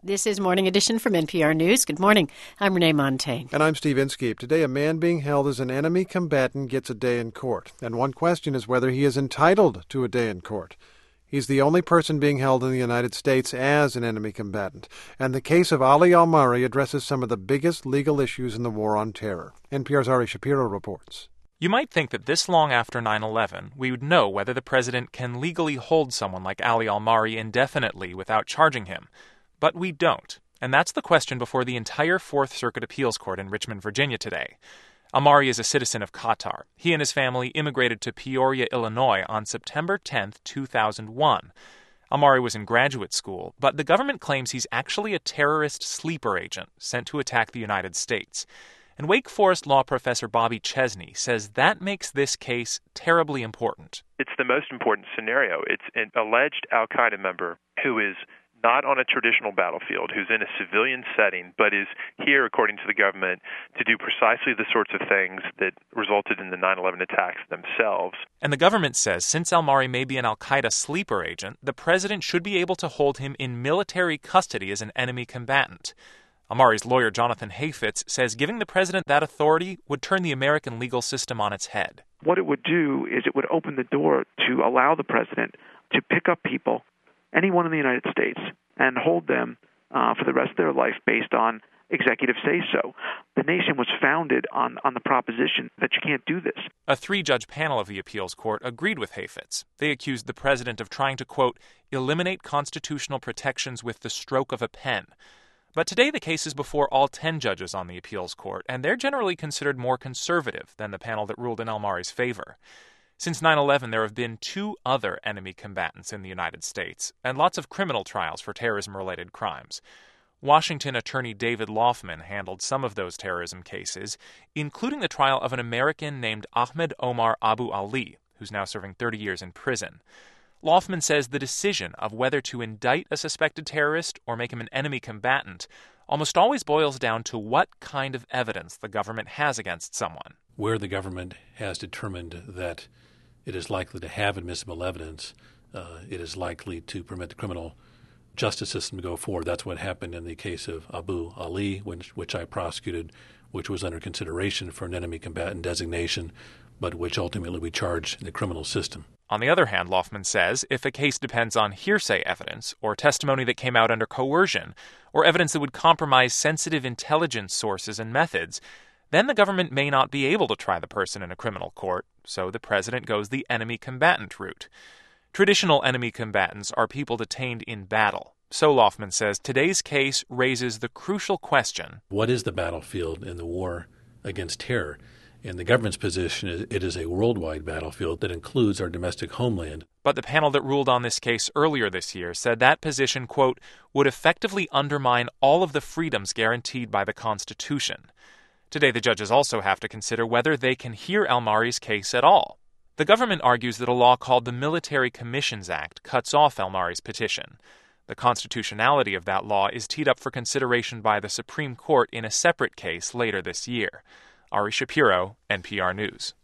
This is Morning Edition from NPR News. Good morning. I'm Renee Montaigne. And I'm Steve Inskeep. Today, a man being held as an enemy combatant gets a day in court. And one question is whether he is entitled to a day in court. He's the only person being held in the United States as an enemy combatant. And the case of Ali Almari addresses some of the biggest legal issues in the war on terror. NPR's Ari Shapiro reports. You might think that this long after 9/11, we would know whether the president can legally hold someone like Ali Almari indefinitely without charging him. But we don't. And that's the question before the entire Fourth Circuit Appeals Court in Richmond, Virginia today. Almari is a citizen of Qatar. He and his family immigrated to Peoria, Illinois on September 10, 2001. Almari was in graduate school, but the government claims he's actually a terrorist sleeper agent sent to attack the United States. And Wake Forest law professor Bobby Chesney says that makes this case terribly important. It's the most important scenario. It's an alleged al-Qaeda member who is not on a traditional battlefield, who's in a civilian setting, but is here, according to the government, to do precisely the sorts of things that resulted in the 9/11 attacks themselves. And the government says since Almari may be an al-Qaeda sleeper agent, the president should be able to hold him in military custody as an enemy combatant. Almari's lawyer, Jonathan Hafetz, says giving the president that authority would turn the American legal system on its head. What it would do is it would open the door to allow the president to pick up people, anyone in the United States, and hold them for the rest of their life based on executive say-so. The nation was founded on the proposition that you can't do this. A three-judge panel of the appeals court agreed with Hafetz. They accused the president of trying to, quote, eliminate constitutional protections with the stroke of a pen. But today the case is before all 10 judges on the appeals court, and they're generally considered more conservative than the panel that ruled in Almari's favor. Since 9/11, there have been 2 other enemy combatants in the United States, and lots of criminal trials for terrorism-related crimes. Washington attorney David Laufman handled some of those terrorism cases, including the trial of an American named Ahmed Omar Abu Ali, who's now serving 30 years in prison. Laufman says the decision of whether to indict a suspected terrorist or make him an enemy combatant almost always boils down to what kind of evidence the government has against someone. Where the government has determined that it is likely to have admissible evidence, it is likely to permit the criminal justice system to go forward. That's what happened in the case of Abu Ali, which I prosecuted, which was under consideration for an enemy combatant designation, but which ultimately we charged in the criminal system. On the other hand, Laufman says, if a case depends on hearsay evidence or testimony that came out under coercion or evidence that would compromise sensitive intelligence sources and methods, then the government may not be able to try the person in a criminal court, so the president goes the enemy combatant route. Traditional enemy combatants are people detained in battle. So Laufman says today's case raises the crucial question: what is the battlefield in the war against terror? And the government's position is it is a worldwide battlefield that includes our domestic homeland. But the panel that ruled on this case earlier this year said that position, quote, would effectively undermine all of the freedoms guaranteed by the Constitution. Today, the judges also have to consider whether they can hear Almari's case at all. The government argues that a law called the Military Commissions Act cuts off Almari's petition. The constitutionality of that law is teed up for consideration by the Supreme Court in a separate case later this year. Ari Shapiro, NPR News.